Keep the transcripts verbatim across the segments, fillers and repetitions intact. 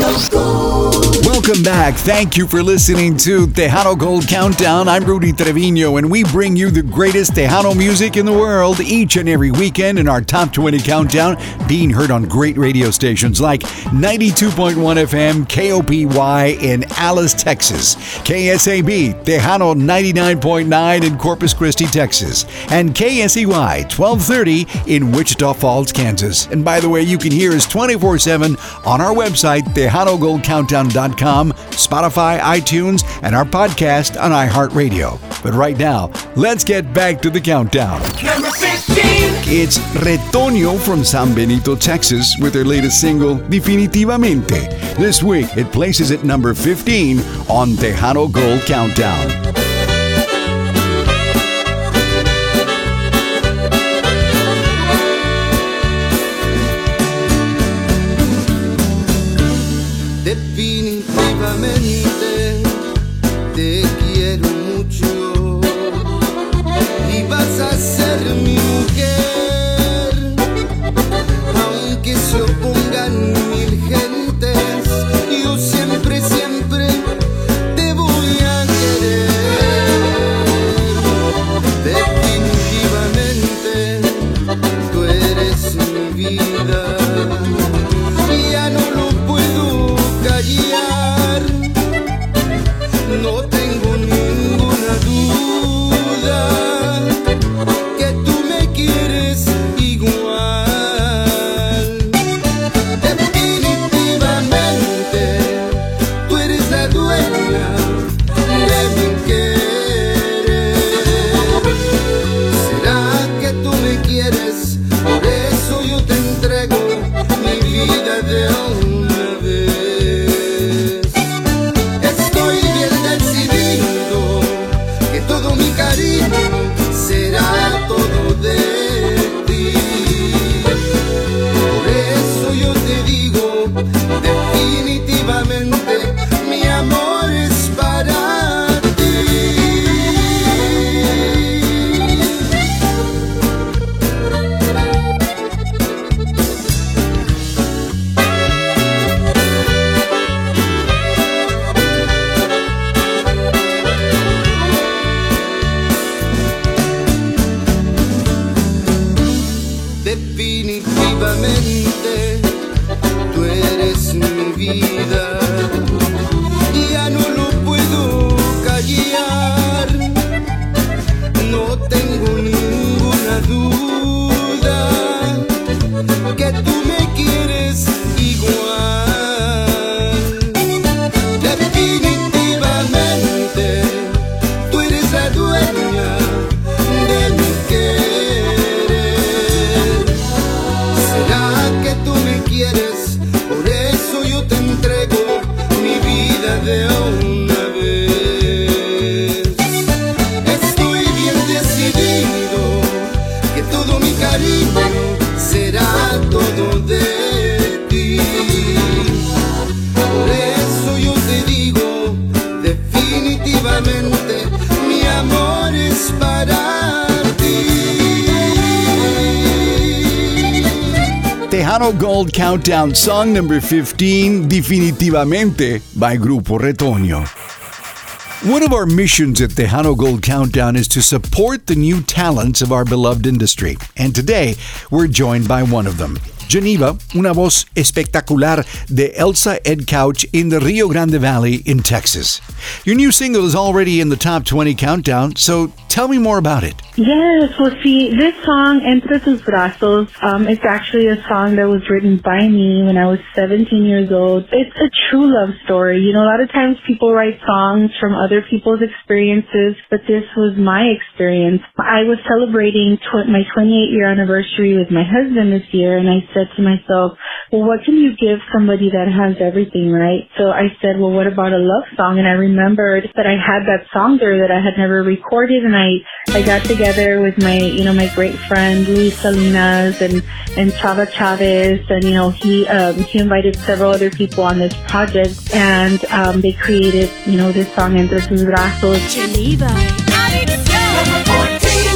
Welcome back. Thank you for listening to Tejano Gold Countdown. I'm Rudy Trevino, and we bring you the greatest Tejano music in the world each and every weekend in our Top twenty Countdown, being heard on great radio stations like ninety-two point one F M K O P Y in Alice, Texas, K S A B Tejano ninety-nine point nine in Corpus Christi, Texas, and K S E Y twelve thirty in Wichita Falls, Kansas. And by the way, you can hear us twenty-four seven on our website, Tejano Gold Countdown dot com, Spotify, iTunes, and our podcast on iHeartRadio. But right now, let's get back to the countdown. Number fifteen. It's Retoño from San Benito, Texas, with their latest single, Definitivamente. This week, it places at number fifteen on Tejano Gold Countdown. Definitivamente te quiero mucho y vas a ser mi mujer, aunque se opongan mil gentes, yo siempre, siempre te voy a querer. Definitivamente tú eres mi vida, ya no lo puedo callar, no tengo ninguna duda que tú me quieres igual. Definitivamente tú eres la dueña de mi querer. ¿Será que tú me quieres? Por eso yo te entrego mi vida de una vez. Estoy bien decidido que todo mi cariño será todo de ti. Por eso yo te digo, definitivamente mi amor es para ti. Definitivamente tú eres mi vida, ya no lo puedo callar, no tengo ninguna duda que tú me quieres igual. Definitivamente tú eres la dueña de mi querer. ¿Será que tú me quieres? Por eso yo te entrego mi vida de una vez. Estoy bien decidido que todo mi cariño será todo de ti. Por eso yo te digo, definitivamente mi amor es para ti. Tejano Gold Countdown, song number fifteen, Definitivamente, by Grupo Retoño. One of our missions at Tejano Gold Countdown is to support the new talents of our beloved industry. And today, we're joined by one of them. Geneva, una voz espectacular de Elsa Edcouch in the Rio Grande Valley in Texas. Your new single is already in the Top twenty Countdown, so tell me more about it. Yes, well, see, this song, Entre Tus Brazos, um, it's actually a song that was written by me when I was seventeen years old. It's a true love story. You know, a lot of times people write songs from other people's experiences, but this was my experience. I was celebrating tw- my twenty-eight year anniversary with my husband this year, and I said to myself, well, what can you give somebody that has everything, right? So I said, well, what about a love song? And I remembered that I had that song there that I had never recorded, and I, I got together with my, you know, my great friend, Luis Salinas and, and Chava Chavez, and, you know, he, um, he invited several other people on this project, and, um, they created, you know, this song, Entre Tus Brazos. Geneva. Number fourteen.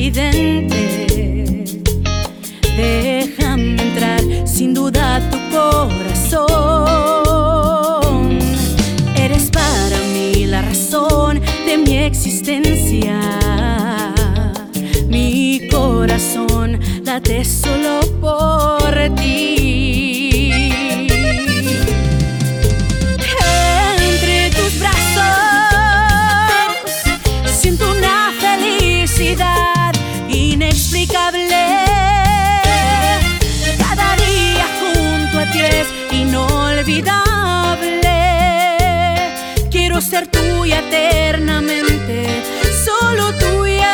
evidente. Déjame entrar sin duda a tu corazón. Eres para mí la razón de mi existencia. Mi corazón late solo por ti. Entre tus brazos siento una felicidad inexplicable. Cada día junto a ti es inolvidable. Quiero ser tuya eternamente, solo tuya.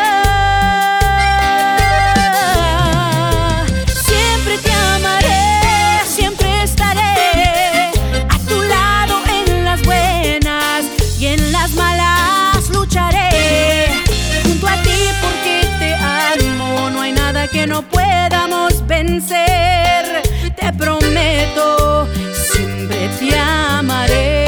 Siempre te amaré, siempre estaré a tu lado en las buenas y en las malas lucharé. Junto a ti porque te amo, no hay nada que no podamos vencer. Te prometo, siempre te amaré.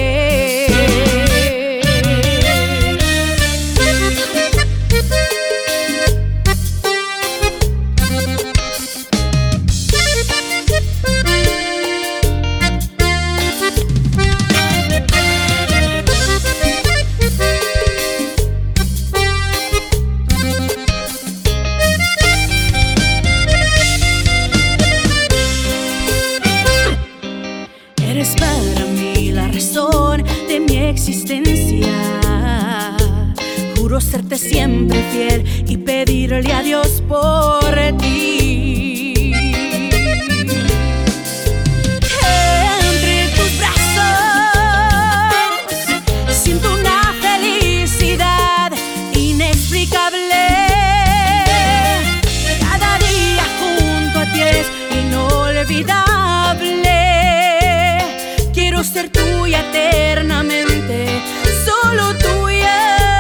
Eres para mí la razón de mi existencia. Juro serte siempre fiel y pedirle a Dios por ti. Entre tus brazos siento una felicidad inexplicable. Cada día junto a ti es inolvidable. Quiero ser tuya eternamente, solo tuya.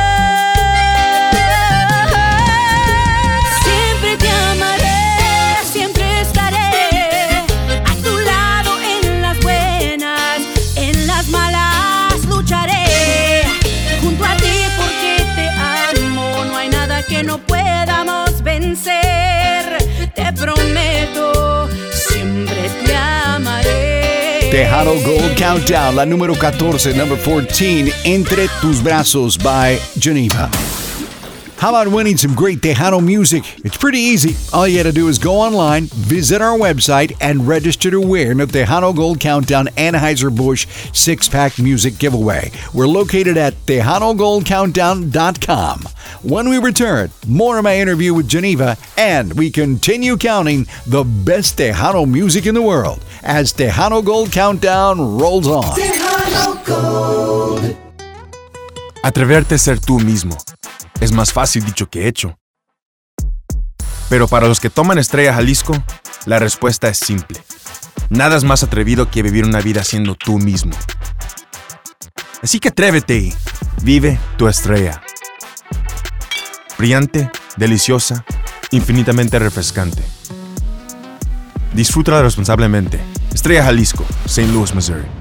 Siempre te amaré, siempre estaré a tu lado en las buenas, en las malas lucharé. Junto a ti porque te amo, no hay nada que no podamos vencer. Te prometo, siempre te amaré. Tejano Gold Countdown, la número catorce, number fourteen, Entre Tus Brazos by Geneva. How about winning some great Tejano music? It's pretty easy. All you gotta do is go online, visit our website, and register to win the Tejano Gold Countdown Anheuser-Busch six-pack music giveaway. We're located at tejano gold countdown dot com. When we return, more of my interview with Geneva, and we continue counting the best Tejano music in the world as Tejano Gold Countdown rolls on. Tejano Gold. Atreverte a ser tú mismo es más fácil dicho que hecho. Pero para los que toman Estrella Jalisco, la respuesta es simple. Nada es más atrevido que vivir una vida siendo tú mismo. Así que atrévete y vive tu estrella. Brillante, deliciosa, infinitamente refrescante. Disfrútala responsablemente. Estrella Jalisco, Saint Louis, Missouri.